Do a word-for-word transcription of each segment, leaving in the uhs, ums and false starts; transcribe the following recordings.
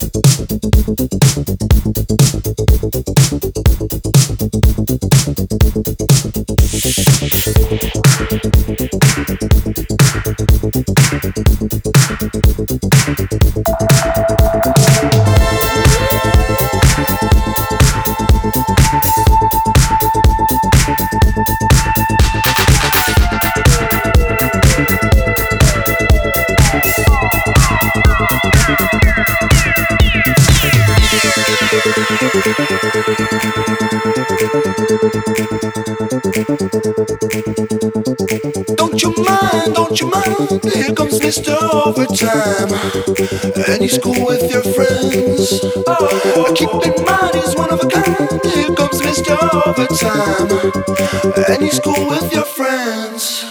Don't you mind, don't you mind? Here comes Mister Overtime, and he's cool with your friends. Oh, keep in mind he's one of a kind. Here comes Mister Overtime, and he's cool with your friends.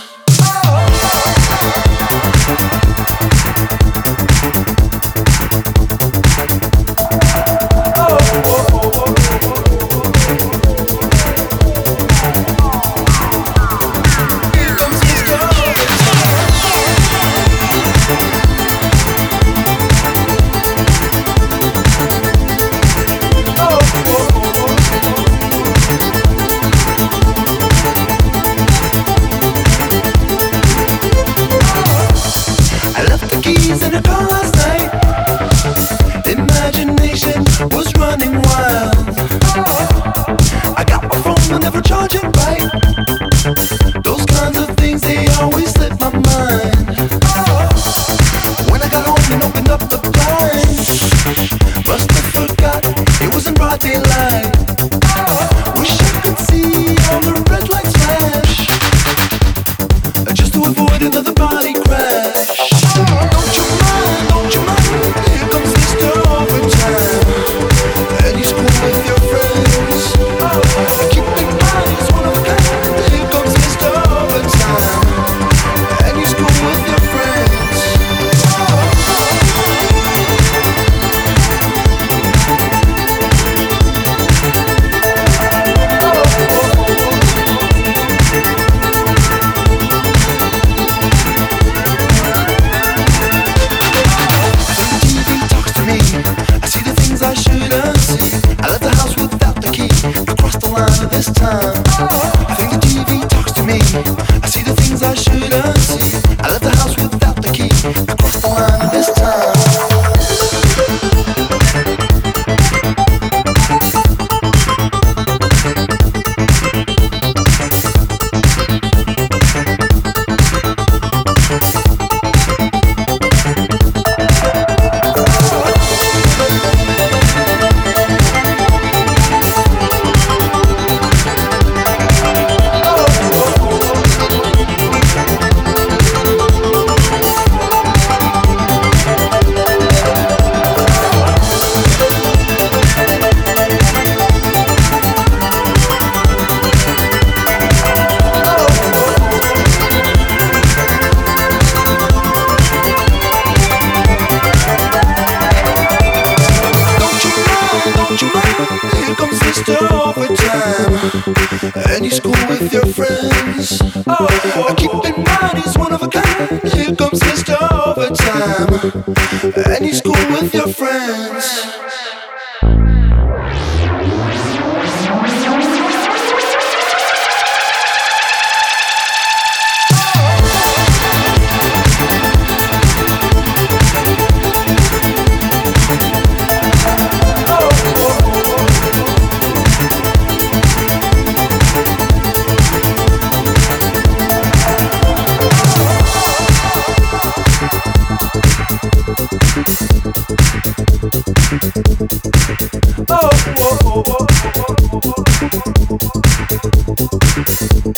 And he's cool with your friends. Oh, keep in mind he's one of a kind. Here comes Mister Overtime, and he's cool with your friends.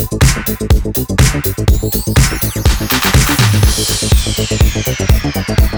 Oh,